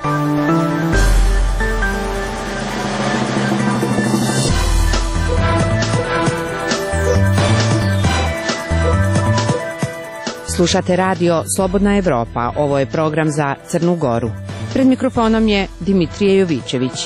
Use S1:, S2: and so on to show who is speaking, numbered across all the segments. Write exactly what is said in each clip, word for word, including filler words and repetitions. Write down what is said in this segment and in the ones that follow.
S1: Slušate radio Slobodna Evropa. Ovo je program za Crnu Goru. Pred mikrofonom je Dimitrije Jovićević.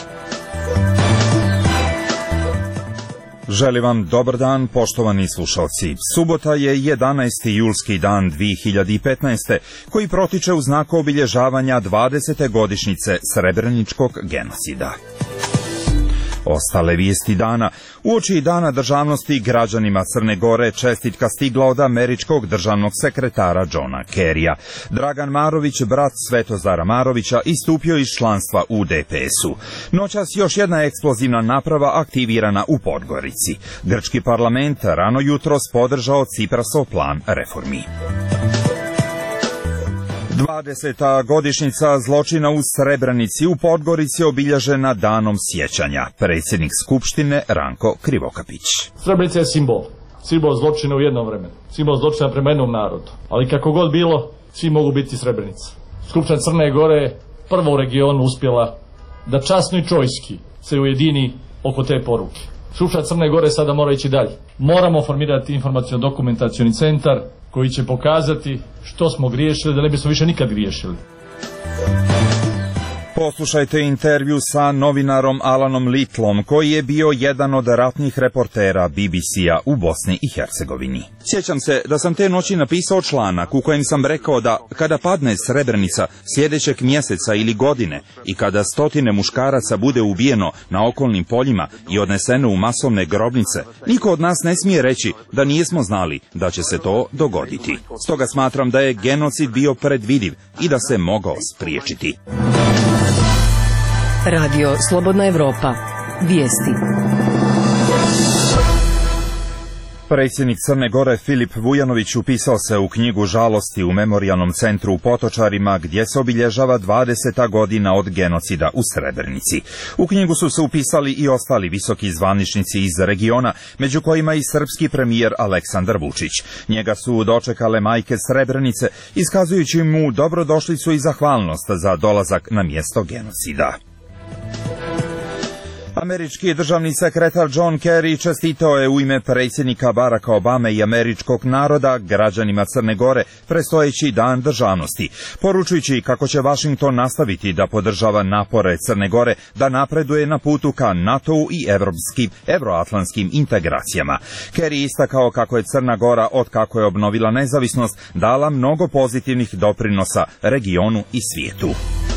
S2: Želim vam dobar dan, poštovani slušalci. Subota je jedanaesti julski dan dve hiljade petnaeste. koji protiče u znak obilježavanja dvadesete godišnjice Srebreničkog genocida. Ostale vijesti dana. Uoči Dana državnosti građanima Crne Gore čestitka stigla od američkog državnog sekretara Johna Kerrya. Dragan Marović, brat Svetozara Marovića, istupio iz članstva u D P S-u. Noćas još jedna eksplozivna naprava aktivirana u Podgorici. Grčki parlament rano jutros podržao Ciprasov plan reformi. dvadeseta godišnjica zločina u Srebrenici u Podgorici obilježena danom sjećanja. Predsjednik Skupštine Ranko Krivokapić.
S3: Srebrenica je simbol. Simbol zločina u jednom vremenu. Simbol zločina prema jednom narodu. Ali kako god bilo, svi mogu biti Srebrenica. Skupština Crne Gore je prva u regionu uspjela da časno i čojski se ujedini oko te poruke. Skupština Crne Gore sada mora ići dalje. Moramo formirati informaciono-dokumentacioni centar koji će pokazati što smo griješili, da ne bismo više nikad griješili.
S2: Poslušajte intervju sa novinarom Alanom Litlom, koji je bio jedan od ratnih reportera B B C-a u Bosni i Hercegovini. Sjećam se da sam te noći napisao članak u kojem sam rekao da kada padne Srebrenica sljedećeg mjeseca ili godine i kada stotine muškaraca bude ubijeno na okolnim poljima i odneseno u masovne grobnice, niko od nas ne smije reći da nismo znali da će se to dogoditi. Stoga smatram da je genocid bio predvidiv i da se mogao spriječiti.
S1: Radio Slobodna Evropa. Vijesti.
S2: Predsjednik Crne Gore Filip Vujanović upisao se u knjigu žalosti u Memorijalnom centru u Potočarima, gdje se obilježava dvadeseta godina od genocida u Srebrenici. U knjigu su se upisali i ostali visoki zvaničnici iz regiona, među kojima i srpski premijer Aleksandar Vučić. Njega su dočekale majke Srebrenice, iskazujući mu dobrodošlicu i zahvalnost za dolazak na mjesto genocida. Američki državni sekretar John Kerry čestitao je u ime predsjednika Baracka Obame i američkog naroda građanima Crne Gore predstojeći Dan državnosti, poručujući kako će Washington nastaviti da podržava napore Crne Gore da napreduje na putu ka NATO-u i evropskim, evroatlantskim integracijama. Kerry istakao kako je Crna Gora, od kako je obnovila nezavisnost, dala mnogo pozitivnih doprinosa regionu i svijetu.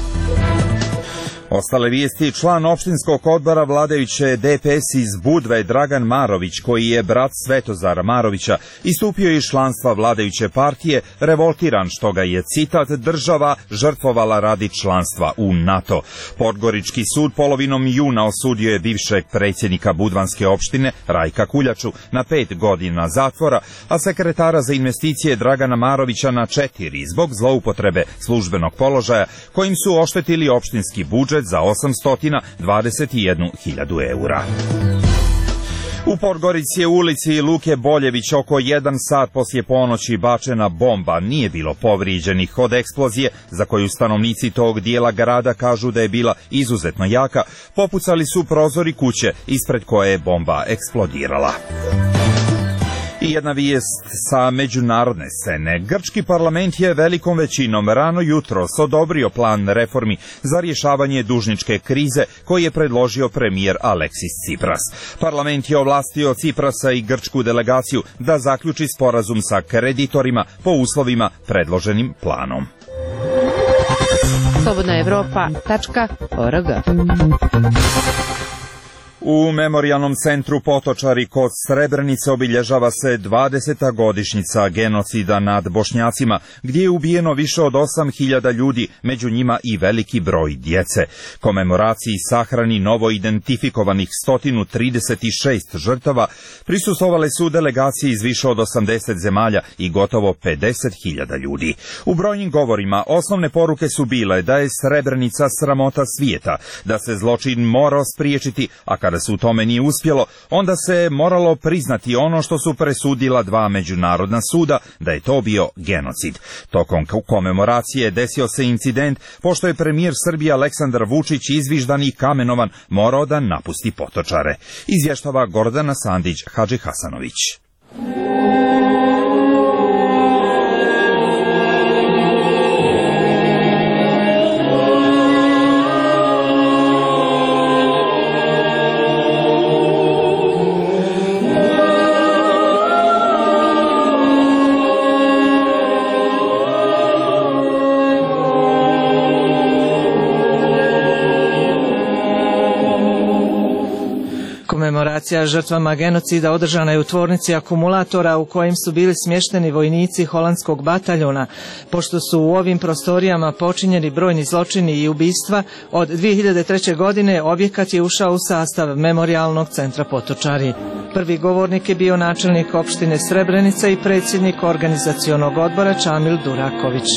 S2: Ostale vijesti. Član opštinskog odbora vladajuće D P S iz Budve Dragan Marović, koji je brat Svetozara Marovića, istupio iz članstva vladajuće partije, revoltiran što ga je, citat, država žrtvovala radi članstva u NATO. Podgorički sud polovinom juna osudio je bivšeg predsjednika Budvanske opštine Rajka Kuljaču na pet godina zatvora, a sekretara za investicije Dragana Marovića na četiri zbog zloupotrebe službenog položaja kojim su oštetili opštinski budžet za osamsto dvadeset jednu hiljadu eura. U Podgorici je u ulici Luke Boljević oko jedan sat poslije ponoći bačena bomba. Nije bilo povrijeđenih od eksplozije, za koju stanovnici tog dijela grada kažu da je bila izuzetno jaka. Popucali su prozori kuće ispred koje je bomba eksplodirala. I jedna vijest sa međunarodne scene. Grčki parlament je velikom većinom rano jutros odobrio plan reformi za rješavanje dužničke krize koji je predložio premijer Aleksis Tsipras. Parlament je ovlastio Tsiprasa i grčku delegaciju da zaključi sporazum sa kreditorima po uslovima predloženim planom.
S1: slobodna evropa tačka org.
S2: U Memorijalnom centru Potočari kod Srebrenice obilježava se dvadeseta godišnjica genocida nad Bošnjacima, gdje je ubijeno više od osam hiljada ljudi, među njima i veliki broj djece. Komemoraciji sahrani novo identifikovanih sto trideset šest žrtava prisustvovale su delegacije iz više od osamdeset zemalja i gotovo pedeset hiljada ljudi. U brojnim govorima osnovne poruke su bile da je Srebrenica sramota svijeta, da se zločin mora spriječiti, a kada Kada se u tome nije uspjelo, onda se moralo priznati ono što su presudila dva međunarodna suda, da je to bio genocid. Tokom komemoracije desio se incident pošto je premijer Srbije Aleksandar Vučić, izviždan i kamenovan, morao da napusti Potočare. Izvještava Gordana Sandić-Hadži Hasanović.
S4: Komemoracija žrtvama genocida održana je u tvornici akumulatora u kojim su bili smješteni vojnici holandskog bataljona. Pošto su u ovim prostorijama počinjeni brojni zločini i ubistva, od dvije hiljade treće. godine objekat je ušao u sastav Memorijalnog centra Potočari. Prvi govornik je bio načelnik opštine Srebrenica i predsjednik organizacionog odbora Čamil Duraković.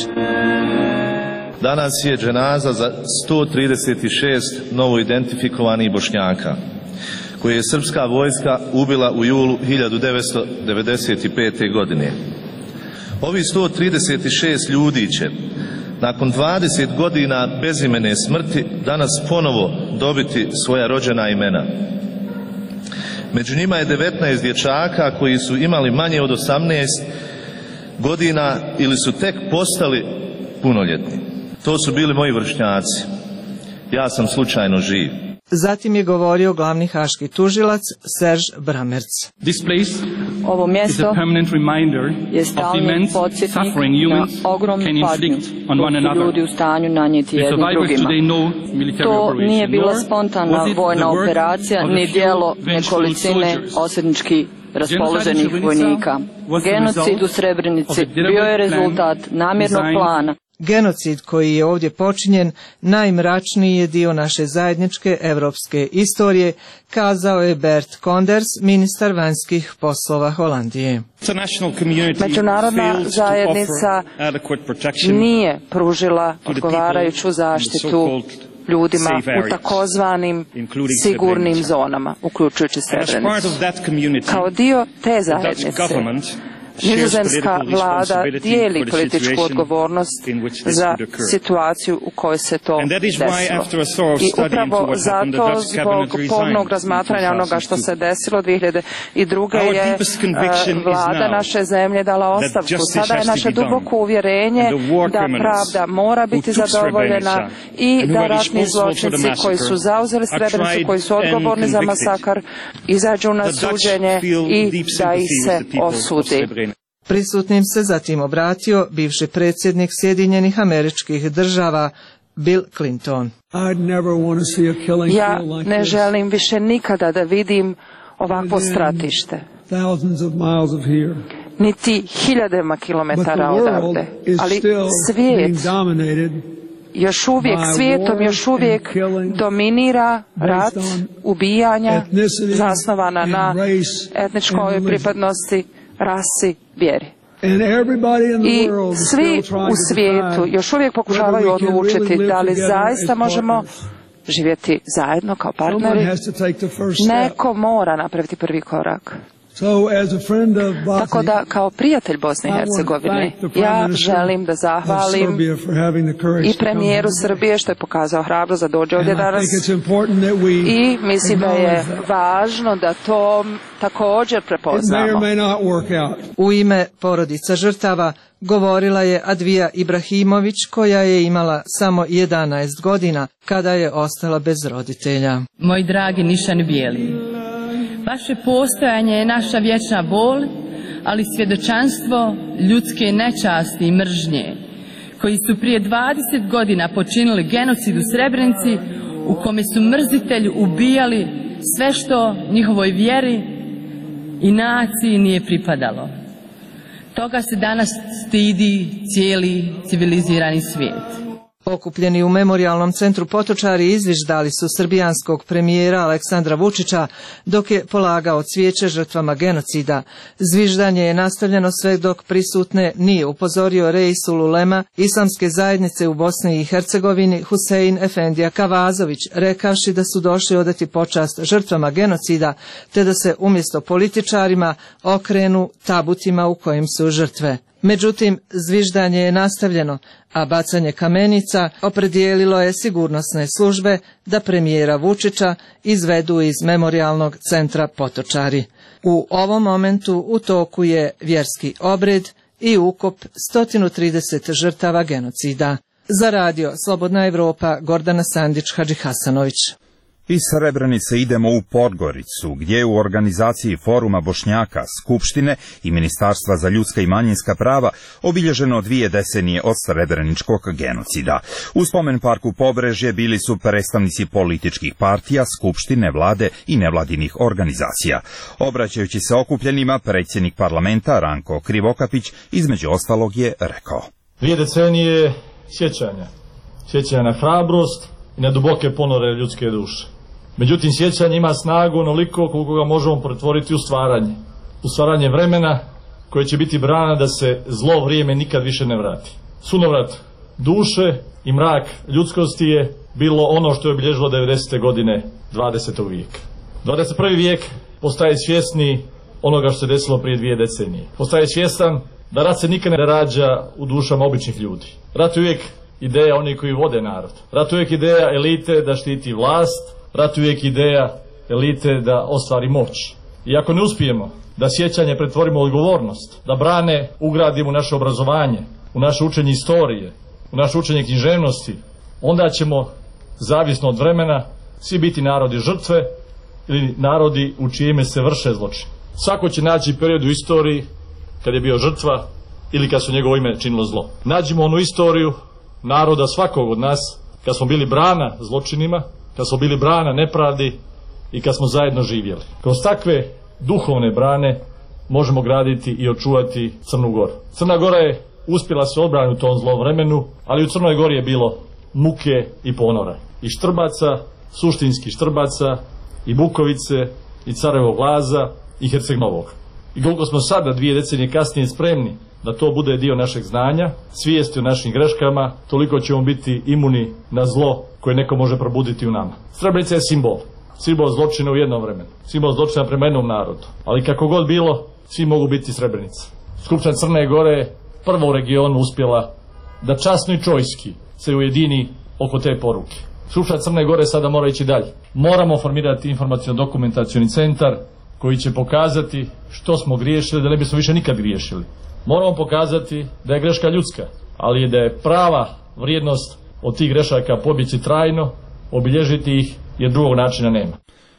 S5: Danas je dženaza za sto trideset šest novo identifikovanih Bošnjaka, koje je srpska vojska ubila u julu hiljadu devetsto devedeset pete. godine. Ovi sto trideset šest ljudi će, nakon dvadeset godina bezimene smrti, danas ponovo dobiti svoja rođena imena. Među njima je devetnaest dječaka koji su imali manje od osamnaest godina ili su tek postali punoljetni. To su bili moji vršnjaci. Ja sam slučajno živ.
S4: Zatim je govorio glavni haški tužilac Serž Bramerc.
S6: Ovo mjesto je stalni podsjetnik na ogromnu patnju koju su ljudi u stanju nanijeti jedni drugima. To nije bila spontana vojna operacija ni djelo nekolicine osvetnički raspoloženih vojnika. Genocid u Srebrenici bio je rezultat namjernog plana.
S4: Genocid koji je ovdje počinjen najmračniji je dio naše zajedničke evropske istorije, kazao je Bert Konders, ministar vanjskih poslova Holandije.
S6: Međunarodna zajednica nije pružila odgovarajuću zaštitu ljudima u takozvanim sigurnim zonama, uključujući Srebrenicu. Kao dio te zajednice, nizozemska vlada dijeli političku odgovornost za situaciju u kojoj se to desilo. I upravo zato, zbog pomnog razmatranja onoga što se desilo dvije hiljade druge. je vlada naše zemlje dala ostavku. Sada je naše duboko uvjerenje da pravda mora biti zadovoljena i da ratni zločinci koji su zauzeli Srebrenicu, koji su odgovorni za masakar, izađu na suđenje i da ih se osudi.
S4: Prisutnim se zatim obratio bivši predsjednik Sjedinjenih Američkih Država Bill Clinton.
S6: Ja ne želim više nikada da vidim ovakvo stratište, niti hiljadama kilometara odavde, ali svijet još uvijek, svijetom još uvijek dominira rat, ubijanja zasnovana na etničkoj pripadnosti, rasi, vjeri. I svi u svijetu još uvijek pokušavaju odlučiti da li zaista možemo živjeti zajedno kao partneri. Neko mora napraviti prvi korak. Tako da, kao prijatelj Bosne i Hercegovine, ja želim da zahvalim i premijeru Srbije što je pokazao hrabrost da dođe ovdje danas, i mislim da je važno da to također prepoznamo.
S4: U ime porodica žrtava govorila je Advija Ibrahimović, koja je imala samo jedanaest godina kada je ostala bez roditelja.
S7: Moj dragi Nišan Bijeli, vaše postojanje je naša vječna bol, ali svjedočanstvo ljudske nečasti i mržnje, koji su prije dvadeset godina počinili genocid u Srebrenici, u kome su mrzitelji ubijali sve što njihovoj vjeri i naciji nije pripadalo. Toga se danas stidi cijeli civilizirani svijet.
S4: Okupljeni u memorijalnom centru Potočari izviždali su srbijanskog premijera Aleksandra Vučića dok je polagao cvijeće žrtvama genocida. Zviždanje je nastavljeno sve dok prisutne nije upozorio Reisul Ulema Islamske zajednice u Bosni i Hercegovini Husein Efendija Kavazović, rekavši da su došli odati počast žrtvama genocida te da se umjesto političarima okrenu tabutima u kojim su žrtve. Međutim, zviždanje je nastavljeno, a bacanje kamenica opredijelilo je sigurnosne službe da premijera Vučića izvedu iz memorijalnog centra Potočari. U ovom momentu u toku je vjerski obred i ukop sto trideset žrtava genocida. Za radio Slobodna Evropa, Gordana Sandić-Hadžihasanović.
S2: Iz Srebrenice idemo u Podgoricu, gdje je u organizaciji Foruma Bošnjaka, Skupštine i Ministarstva za ljudska i manjinska prava obilježeno dvije decenije od srebreničkog genocida. U spomen parku Pobrežje bili su predstavnici političkih partija, skupštine, vlade i nevladinih organizacija. Obraćajući se okupljenima, predsjednik parlamenta Ranko Krivokapić između ostalog je rekao:
S3: Dvije decenije sjećanja. Sjećanja na hrabrost i na duboke ponore ljudske duše. Međutim, sjećanje ima snagu onoliko koliko ga možemo pretvoriti u stvaranje. U stvaranje vremena koje će biti brana da se zlo vrijeme nikad više ne vrati. Sunovrat duše i mrak ljudskosti je bilo ono što je obilježilo devedesete godine dvadesetog vijeka. dvadeset prvi vijek postaje svjesni onoga što se desilo prije dvije decenije. Postaje svjestan da rat se nikad ne rađa u dušama običnih ljudi. Rat je uvijek ideja onih koji vode narod. Rat je uvijek ideja elite da štiti vlast. Rat je uvijek ideja elite da ostvari moć. I ako ne uspijemo da sjećanje pretvorimo u odgovornost, da brane ugradimo u naše obrazovanje, u naše učenje istorije, u naše učenje književnosti, onda ćemo, zavisno od vremena, svi biti narodi žrtve ili narodi u čijime se vrše zločin. Svako će naći period u istoriji kad je bio žrtva ili kad su njegovo ime činilo zlo. Nađimo onu istoriju naroda svakog od nas kad smo bili brana zločinima, kad smo bili brana nepravdi i kad smo zajedno živjeli. Kroz takve duhovne brane možemo graditi i očuvati Crnu Goru. Crna Gora je uspjela se odbrani u tom zlom vremenu, ali u Crnoj Gori je bilo muke i ponora. I Štrbaca, suštinski Štrbaca, i Bukovice, i Carevog Laza, i Herceg Novog. I koliko smo sada, dvije decenije kasnije, spremni da to bude dio našeg znanja, svijesti o našim greškama, toliko ćemo biti imuni na zlo koje neko može probuditi u nama. Srebrenica je simbol. Simbol zločina u jednom vremenu. Simbol zločina prema jednom narodu. Ali kako god bilo, svi mogu biti Srebrenica. Skupština Crne Gore je prva u regionu uspjela da časno i čojski se ujedini oko te poruke. Skupština Crne Gore sada mora ići dalje. Moramo formirati informaciono-dokumentacioni centar koji će pokazati što smo griješili, da ne bismo više nikad griješili. Moramo pokazati da je greška ljudska, ali da je prava vrijednost od tih grešaka pobjeći trajno, obilježiti ih, jer drugog načina nema.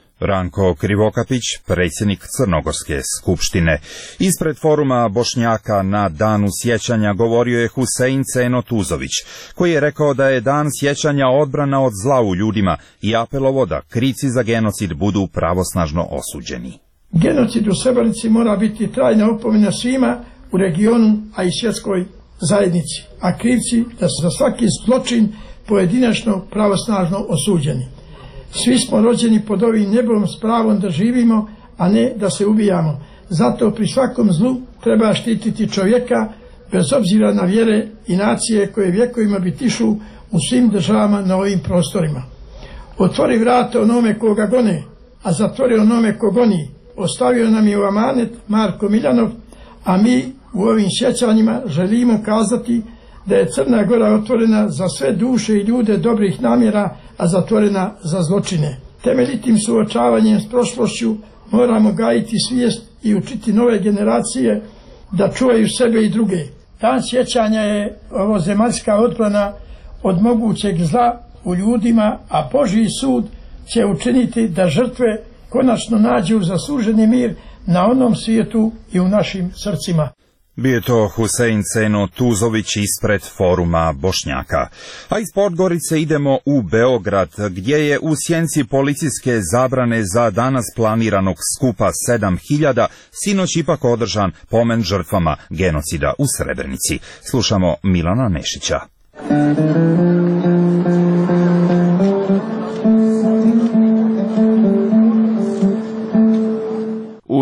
S2: Ranko Krivokapić, predsjednik Crnogorske skupštine. Ispred Foruma Bošnjaka na danu sjećanja govorio je Husein Ceno Tuzović, koji je rekao da je dan sjećanja odbrana od zla u ljudima i apelovo da krivci za genocid budu pravosnažno osuđeni.
S8: Genocid u Srebrenici mora biti trajna opomena svima u regionu, a i svjetskoj zajednici, a krivci da su za svaki zločin pojedinačno pravosnažno osuđeni. Svi smo rođeni pod ovim nebom s pravom da živimo, a ne da se ubijamo. Zato pri svakom zlu treba štititi čovjeka, bez obzira na vjere i nacije koje vjekovima bitišu u svim državama na ovim prostorima. Otvori vrata onome koga gone, a zatvori onome ko goni. Ostavio nam je u amanet Marko Miljanov, a mi u ovim sjećanjima želimo kazati da je Crna Gora otvorena za sve duše i ljude dobrih namjera, a zatvorena za zločine. Temeljitim suočavanjem s prošlošću moramo gajiti svijest i učiti nove generacije da čuvaju sebe i druge. Dan sjećanja je ovozemaljska odbrana od mogućeg zla u ljudima, a Božji sud će učiniti da žrtve konačno nađu zasluženi mir na onom svijetu i u našim srcima.
S2: Bio je to Husein Ceno Tuzović ispred Foruma Bošnjaka. A iz Podgorice idemo u Beograd, gdje je u sjenci policijske zabrane za danas planiranog skupa sedam hiljada sinoć ipak održan pomen žrtvama genocida u Srebrenici. Slušamo Milana Nešića.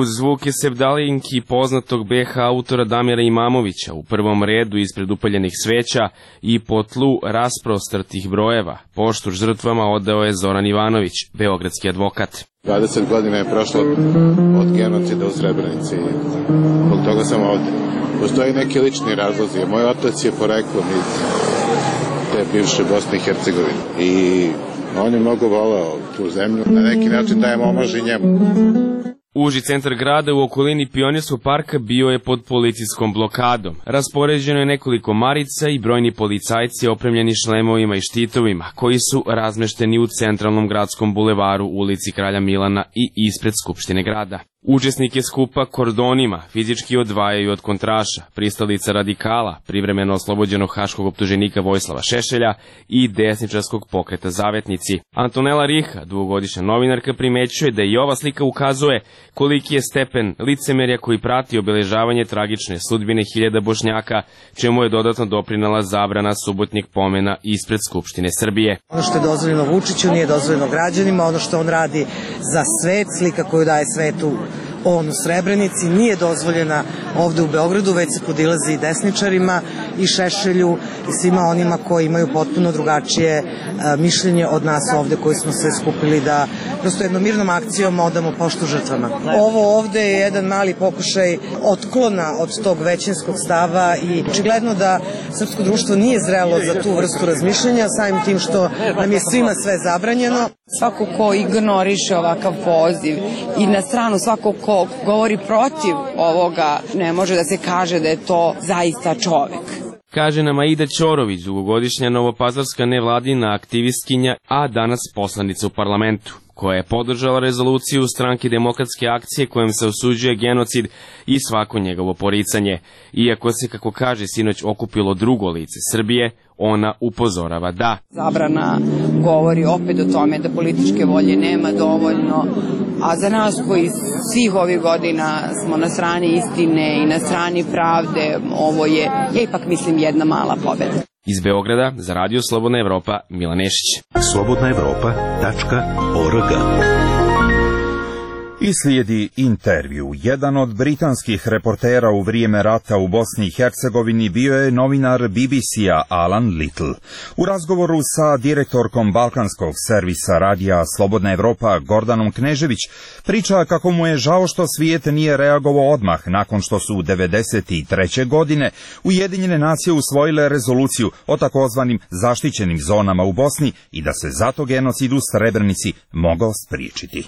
S9: Uz zvuke sevdalinki poznatog be ha autora Damira Imamovića u prvom redu ispred upaljenih sveća i po tlu rasprostrtih brojeva, poštu žrtvama odao je Zoran Ivanović, beogradski advokat.
S10: dvadeset godina je prošlo od genocida u Srebrenici i zbog toga sam ovde. Postoji neki lični razlozi. Moj otac je poreklom iz te bivše Bosne i Hercegovine i on je mnogo voleo tu zemlju. Na neki način dajem omaž i njemu.
S9: Uži centar grada u okolini Pionirskog parka bio je pod policijskom blokadom. Raspoređeno je nekoliko marica i brojni policajci opremljeni šlemovima i štitovima, koji su razmešteni u centralnom gradskom bulevaru, ulici Kralja Milana i ispred Skupštine grada. Učesnike skupa kordonima fizički odvajaju od kontraša, pristalica radikala, privremeno oslobođenog haškog optuženika Vojislava Šešelja i desničarskog pokreta Zavetnici. Antonela Riha, dugogodišnja novinarka, primećuje da i ova slika ukazuje koliki je stepen licemerja koji prati obeležavanje tragične sudbine hiljada Bošnjaka, čemu je dodatno doprinela zabrana subotnjeg pomena ispred Skupštine Srbije.
S11: Ono što je dozvoljeno Vučiću nije dozvoljeno građanima, ono što on radi za svet, slika koju daje svetu on u Srebrenici, nije dozvoljena ovde u Beogradu, već se podilazi i desničarima i Šešelju i svima onima koji imaju potpuno drugačije mišljenje od nas ovde koji smo se skupili da prosto jednom mirnom akcijom odamo poštu žrtvama. Ovo ovde je jedan mali pokušaj otklona od tog većinskog stava i očigledno da srpsko društvo nije zrelo za tu vrstu razmišljanja, samim tim što nam je svima sve zabranjeno.
S12: Svako ko ignoriše ovakav poziv i na stranu svako ko govori protiv ovoga, ne može da se kaže da je to zaista čovek.
S9: Kaže nam Aida Ćorović, dugogodišnja novopazarska nevladina aktivistkinja, a danas poslanica u parlamentu, koja je podržala rezoluciju stranke Demokratske akcije kojom se osuđuje genocid i svako njegovo poricanje. Iako se, kako kaže, sinoć okupilo drugo lice Srbije, ona upozorava da
S12: zabrana govori opet o tome da političke volje nema dovoljno, a za nas koji svih ovih godina smo na strani istine i na strani pravde, ovo je, ja ipak mislim, jedna mala pobeda.
S9: Iz Beograda za Radio Slobodna Evropa, Milan Nešić.
S13: slobodna evropa tačka org.
S2: I slijedi intervju. Jedan od britanskih reportera u vrijeme rata u Bosni i Hercegovini bio je novinar be be ce-a Alan Little. U razgovoru sa direktorkom balkanskog servisa radija Slobodna Evropa Gordanom Knežević priča kako mu je žao što svijet nije reagovao odmah nakon što su devedeset treće godine Ujedinjene nacije usvojile rezoluciju o takozvanim zaštićenim zonama u Bosni i da se zato genocid u Srebrenici mogao spriječiti.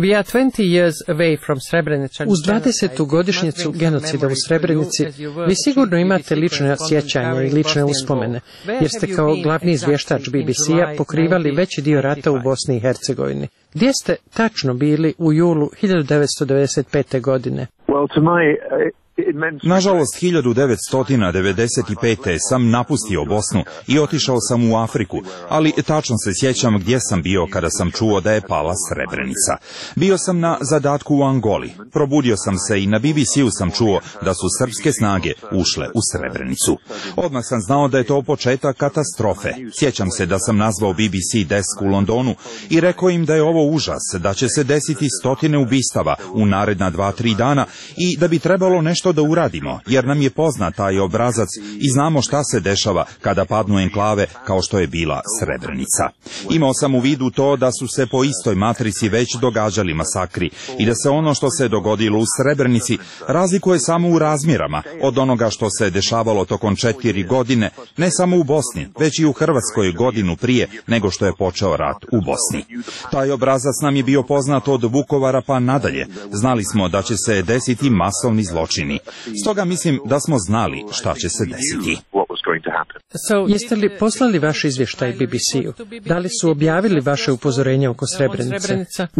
S14: Uz dvadesetu godišnjicu genocida u Srebrenici vi sigurno imate lične sjećanja i lične uspomene, jer ste kao glavni izvještač be be ce-a pokrivali veći dio rata u Bosni i Hercegovini. Gdje ste tačno bili u julu hiljadu devetsto devedeset pete. godine?
S2: Nažalost, hiljadu devetsto devedeset pete. sam napustio Bosnu i otišao sam u Afriku, ali tačno se sjećam gdje sam bio kada sam čuo da je pala Srebrenica. Bio sam na zadatku u Angoli. Probudio sam se i na be be ce-u sam čuo da su srpske snage ušle u Srebrenicu. Odmah sam znao da je to početak katastrofe. Sjećam se da sam nazvao be be ce desk u Londonu i rekao im da je ovo užas, da će se desiti stotine ubistava u naredna dva, tri dana i da bi trebalo nešto da uradimo, jer nam je poznat taj obrazac i znamo šta se dešava kada padnu enklave kao što je bila Srebrenica. Imao sam u vidu to da su se po istoj matrici već događali masakri i da se ono što se dogodilo u Srebrenici razlikuje samo u razmjerama od onoga što se dešavalo tokom četiri godine, ne samo u Bosni, već i u Hrvatskoj godinu prije nego što je počeo rat u Bosni. Taj obrazac nam je bio poznat od Vukovara pa nadalje. Znali smo da će se desiti masovni zločini. Stoga mislim da smo znali šta će se desiti.
S14: Jeste li poslali vaš izvještaj be be ce-u? Da li su objavili vaše upozorenje oko Srebrenice?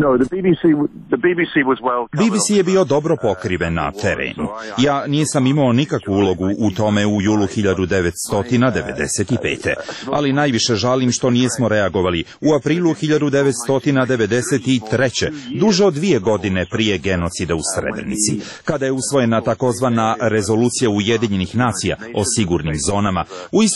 S2: be be ce je bio dobro pokriven na terenu. Ja nisam imao nikakvu ulogu u tome u julu hiljadu devetsto devedeset pete. Ali najviše žalim što nismo reagovali u aprilu hiljadu devetsto devedeset treće. duže od dvije godine prije genocida u Srebrenici, kada je usvojena takozvana rezolucija Ujedinjenih nacija o sigurnim zonama. U isto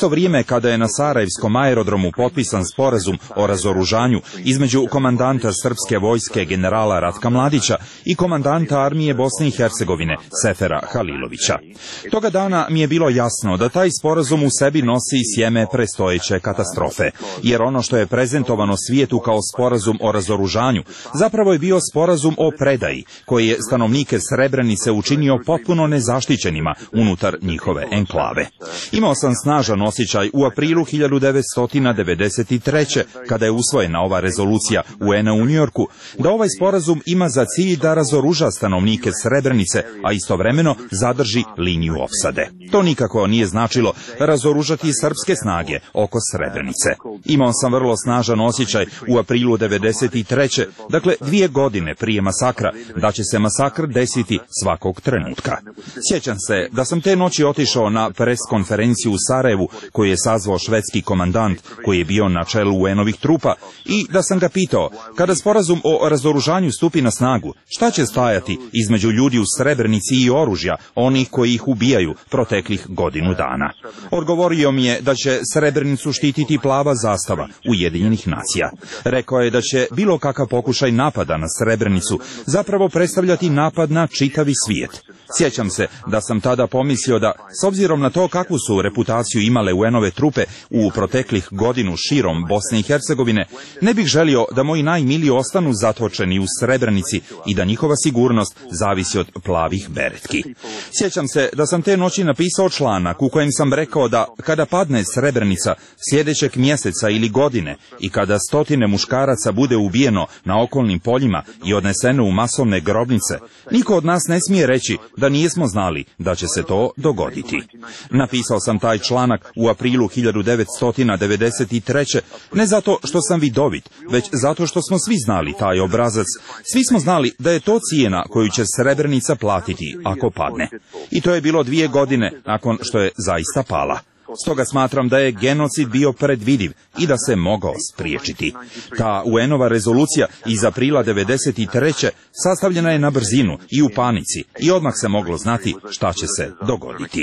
S2: isto vrijeme kada je na Sarajevskom aerodromu potpisan sporazum o razoružanju između komandanta srpske vojske generala Ratka Mladića i komandanta armije Bosne i Hercegovine Sefera Halilovića. Toga dana mi je bilo jasno da taj sporazum u sebi nosi sjeme prestojeće katastrofe, jer ono što je prezentovano svijetu kao sporazum o razoružanju zapravo je bio sporazum o predaji, koji je stanovnike Srebrenice učinio potpuno nezaštićenima unutar njihove enklave. Imao sam snažan osjećaj u aprilu hiljadu devetsto devedeset treće. kada je usvojena ova rezolucija U N-a u Njujorku, da ovaj sporazum ima za cilj da razoruža stanovnike Srebrenice, a istovremeno zadrži liniju opsade. To nikako nije značilo razoružati srpske snage oko Srebrenice. Imao sam vrlo snažan osjećaj u aprilu devedeset treće. dakle dvije godine prije masakra, da će se masakr desiti svakog trenutka. Sjećam se da sam te noći otišao na pres konferenciju u Sarajevu koju je sazvao švedski komandant koji je bio na čelu U N-ovih trupa i da sam ga pitao, kada sporazum o razoružanju stupi na snagu, šta će stajati između ljudi u Srebrenici i oružja, onih koji ih ubijaju proteklih godinu dana. Odgovorio mi je da će Srebrenicu štititi plava zastava Ujedinjenih nacija. Rekao je da će bilo kakav pokušaj napada na Srebrenicu zapravo predstavljati napad na čitavi svijet. Sjećam se da sam tada pomislio da, s obzirom na to kakvu su reputaciju imale U N-ove trupe u proteklih godinu širom Bosne i Hercegovine, ne bih želio da moji najmiliji ostanu zatočeni u Srebrenici i da njihova sigurnost zavisi od plavih beretki. Sjećam se da sam te noći napisao članak u kojem sam rekao da kada padne Srebrenica sljedećeg mjeseca ili godine i kada stotine muškaraca bude ubijeno na okolnim poljima i odneseno u masovne grobnice, niko od nas ne smije reći da nismo znali da će se to dogoditi. Napisao sam taj članak u aprilu hiljadu devetsto devedeset treće. ne zato što sam vidovit, već zato što smo svi znali taj obrazac. Svi smo znali da je to cijena koju će Srebrenica platiti ako padne. I to je bilo dvije godine nakon što je zaista pala. Stoga smatram da je genocid bio predvidiv i da se mogao spriječiti. Ta U N-ova rezolucija iz aprila devedeset treće. sastavljena je na brzinu i u panici i odmah se moglo znati šta će se dogoditi.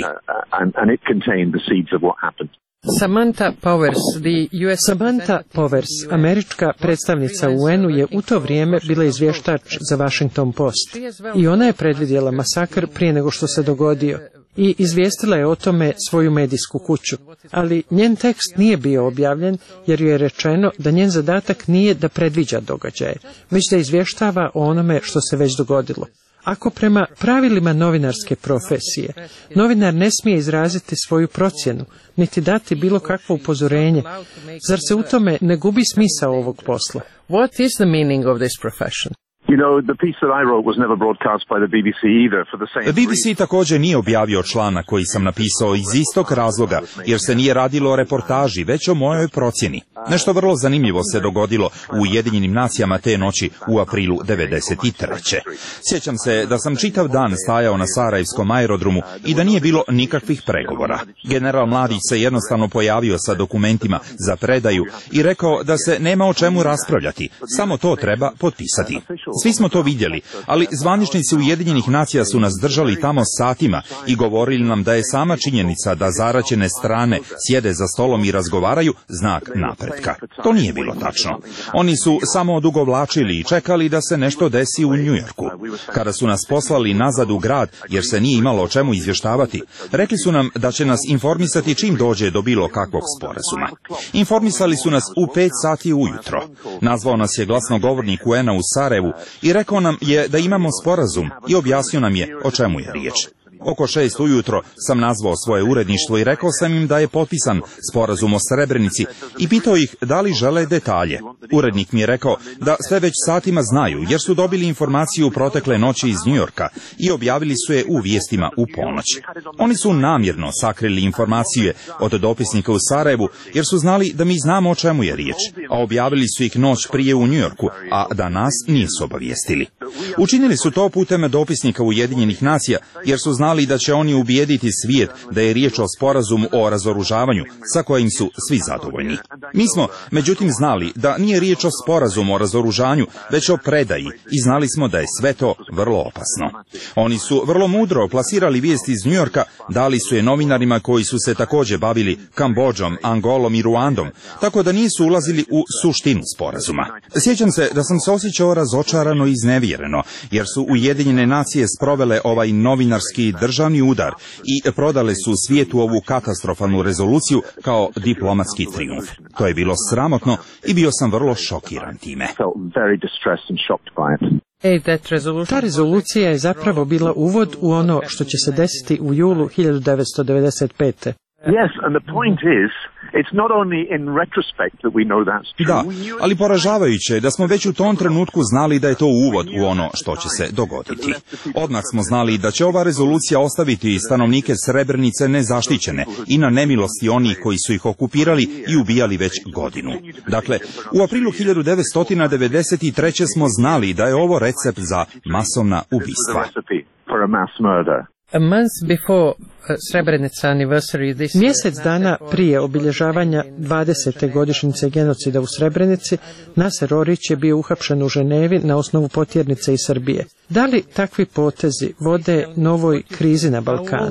S14: Samantha Powers, the U S Samantha Powers, američka predstavnica U N-u, je u to vrijeme bila izvještač za Washington Post. I ona je predvidjela masakr prije nego što se dogodio i izvijestila je o tome svoju medijsku kuću. Ali njen tekst nije bio objavljen jer joj je rečeno da njen zadatak nije da predviđa događaje, već da izvještava o onome što se već dogodilo. Ako prema pravilima novinarske profesije, novinar ne smije izraziti svoju procjenu, niti dati bilo kakvo upozorenje, zar se u tome ne gubi smisao ovog posla? What is the meaning of this profession?
S2: B B C također nije objavio članak koji sam napisao iz istog razloga, jer se nije radilo o reportaži, već o mojoj procjeni. Nešto vrlo zanimljivo se dogodilo u Ujedinjenim nacijama te noći u aprilu devedeset treće. Sjećam se da sam čitav dan stajao na Sarajevskom aerodromu i da nije bilo nikakvih pregovora. General Mladić se jednostavno pojavio sa dokumentima za predaju i rekao da se nema o čemu raspravljati, samo to treba potpisati. Svi smo to vidjeli, ali zvaničnici Ujedinjenih nacija su nas držali tamo satima i govorili nam da je sama činjenica da zaraćene strane sjede za stolom i razgovaraju znak napretka. To nije bilo tačno. Oni su samo odugovlačili i čekali da se nešto desi u Njujorku. Kada su nas poslali nazad u grad, jer se nije imalo o čemu izvještavati, rekli su nam da će nas informisati čim dođe do bilo kakvog sporazuma. Informisali su nas u pet sati ujutro. Nazvao nas je glasnogovornik U N-a u Sarajevu i rekao nam je da imamo sporazum i objasnio nam je o čemu je riječ. Oko šest ujutro sam nazvao svoje uredništvo i rekao sam im da je potpisan sporazum o Srebrenici i pitao ih da li žele detalje. Urednik mi je rekao da sve već satima znaju jer su dobili informaciju protekle noći iz Njujorka i objavili su je u vijestima u ponoć. Oni su namjerno sakrili informacije od dopisnika u Sarajevu jer su znali da mi znamo o čemu je riječ, a objavili su ih noć prije u Njujorku, a da nas nisu obavijestili. Učinili su to putem dopisnika Ujedinjenih nacija, jer su znali da će oni ubijediti svijet da je riječ o sporazumu o razoružavanju sa kojim su svi zadovoljni. Mi smo, međutim, znali da nije riječ o sporazumu o razoružanju, već o predaji i znali smo da je sve to vrlo opasno. Oni su vrlo mudro plasirali vijesti iz Njujorka, dali su je novinarima koji su se također bavili Kambodžom, Angolom i Ruandom, tako da nisu ulazili u suštinu sporazuma. Sjećam se da sam se osjećao razočarano i iznevjereno, jer su Ujedinjene nacije sprovele ovaj novinarski državni udar i prodale su svijetu ovu katastrofalnu rezoluciju kao diplomatski trijumf. To je bilo sramotno i bio sam vrlo šokiran time.
S14: Ta rezolucija je zapravo bila uvod u ono što će se desiti u julu hiljadu devetsto devedeset pete.
S2: Da, ali poražavajuće je da smo već u tom trenutku znali da je to uvod u ono što će se dogoditi. Odmah smo znali da će ova rezolucija ostaviti stanovnike Srebrenice nezaštićene i na nemilosti onih koji su ih okupirali i ubijali već godinu. Dakle, u aprilu hiljadu devetsto devedeset treće smo znali da je ovo recept za masovna ubistva.
S14: Mjesec dana prije obilježavanja dvadesete godišnjice genocida u Srebrenici, Naser Orić je bio uhapšen u Ženevi na osnovu potjernice iz Srbije. Da li takvi potezi vode novoj krizi na Balkanu?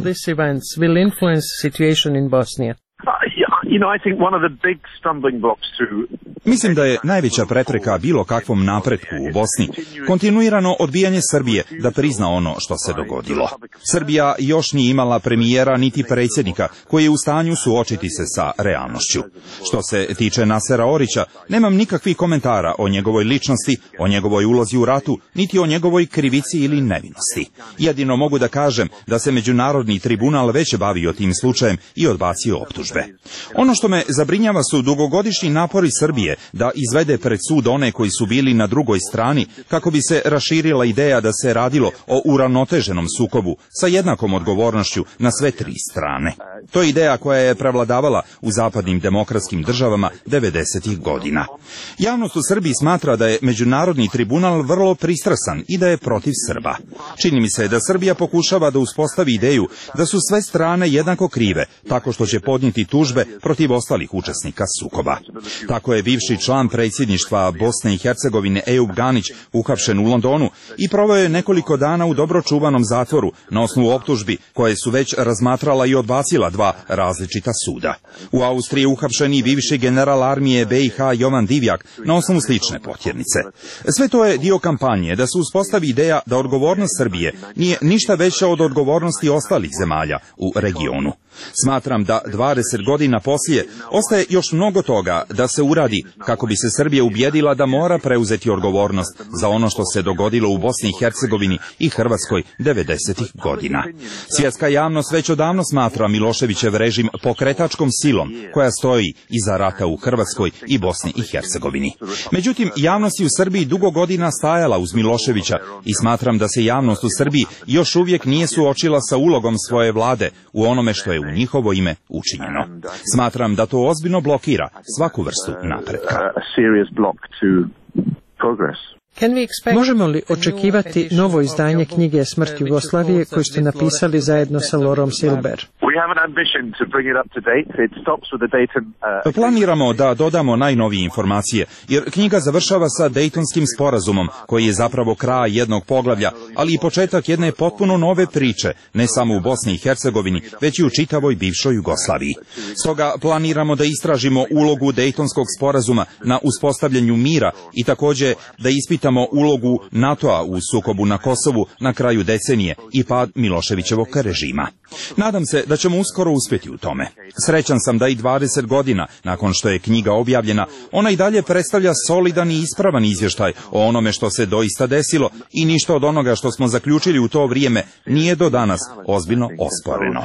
S2: Mislim da je najveća prepreka bilo kakvom napretku u Bosni kontinuirano odbijanje Srbije da prizna ono što se dogodilo. Srbija još nije imala premijera niti predsjednika koji je u stanju suočiti se sa realnošću. Što se tiče Nasera Orića, nemam nikakvih komentara o njegovoj ličnosti, o njegovoj ulozi u ratu, niti o njegovoj krivici ili nevinosti. Jedino mogu da kažem da se Međunarodni tribunal već bavio tim slučajem i odbacio optužbe. Ono što me zabrinjava su dugogodišnji napori Srbije da izvede pred sud one koji su bili na drugoj strani kako bi se raširila ideja da se radilo o uravnoteženom sukobu sa jednakom odgovornošću na sve tri strane. To je ideja koja je prevladavala u zapadnim demokratskim državama devedesetih godina. Javnost u Srbiji smatra da je Međunarodni tribunal vrlo pristrasan i da je protiv Srba. Čini mi se da Srbija pokušava da uspostavi ideju da su sve strane jednako krive, tako što će podnijeti tužbe protiv ostalih učesnika sukoba. Tako je bivši član predsjedništva Bosne i Hercegovine Ejup Ganić uhapšen u Londonu i proveo je nekoliko dana u dobro čuvanom zatvoru na osnovu optužbi koje su već razmatrala i odbacila dva različita suda. U Austriji je uhapšen i bivši general armije B i H Jovan Divjak na osnovu slične potjernice. Sve to je dio kampanje da se uspostavi ideja da odgovornost Srbije nije ništa veća od odgovornosti ostalih zemalja u regionu. Smatram da dvadeset godina poslije ostaje još mnogo toga da se uradi kako bi se Srbija ubjedila da mora preuzeti odgovornost za ono što se dogodilo u Bosni i Hercegovini i Hrvatskoj devedesetih godina. Svjetska javnost već odavno smatra Miloševićev režim pokretačkom silom koja stoji iza rata u Hrvatskoj i Bosni i Hercegovini. Međutim, javnost je u Srbiji dugo godina stajala uz Miloševića i smatram da se javnost u Srbiji još uvijek nije suočila sa ulogom svoje vlade u onome što je u njihovo ime učinjeno. Smatram da to ozbiljno blokira svaku vrstu napretka.
S14: Možemo li očekivati novo izdanje knjige Smrt Jugoslavije koju ste napisali zajedno sa Lorom Silber?
S2: Planiramo da dodamo najnovije informacije, jer knjiga završava sa Dejtonskim sporazumom, koji je zapravo kraj jednog poglavlja, ali i početak jedne potpuno nove priče, ne samo u Bosni i Hercegovini, već i u čitavoj bivšoj Jugoslaviji. Stoga planiramo da istražimo ulogu Dejtonskog sporazuma na uspostavljanju mira i također da ispitamo ulogu NATO-a u sukobu na Kosovu na kraju decenije i pad Miloševićevog režima. Nadam se da ćemo uskoro uspjeti u tome. Srećan sam da i dvadeset godina nakon što je knjiga objavljena, ona i dalje predstavlja solidan i ispravan izvještaj o onome što se doista desilo i ništa od onoga što smo zaključili u to vrijeme nije do danas ozbiljno osporeno.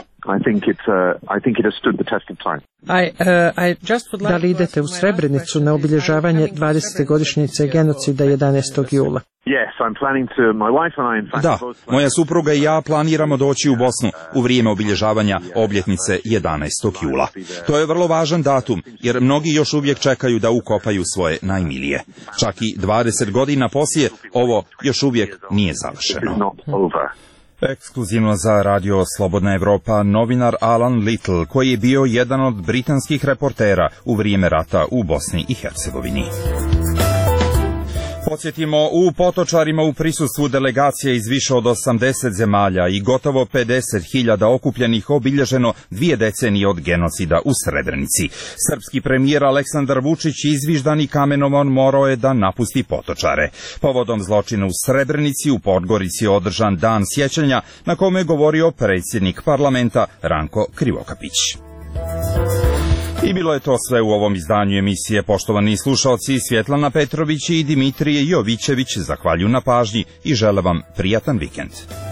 S14: Da li idete u Srebrenicu na obilježavanje dvadesete godišnjice genocida jedanaestog jula?
S2: Da, moja supruga i ja planiramo doći u Bosnu u vrijeme obilježavanja obljetnice jedanaestog jula. To je vrlo važan datum, jer mnogi još uvijek čekaju da ukopaju svoje najmilije. Čak i dvadeset godina poslije ovo još uvijek nije završeno. Ekskluzivno za Radio Slobodna Evropa novinar Alan Little, koji je bio jedan od britanskih reportera u vrijeme rata u Bosni i Hercegovini. Podsjetimo, u Potočarima u prisustvu delegacije iz više od osamdeset zemalja i gotovo pedeset hiljada okupljenih obilježeno dvije decenije od genocida u Srebrenici. Srpski premijer Aleksandar Vučić izviždan i kamenovan morao je da napusti Potočare. Povodom zločina u Srebrenici u Podgorici je održan dan sjećanja na kome je govorio predsjednik parlamenta Ranko Krivokapić. I bilo je to sve u ovom izdanju emisije. Poštovani slušalci, Svjetlana Petrović i Dimitrije Jovićević zahvaljuju na pažnji i žele vam prijatan vikend.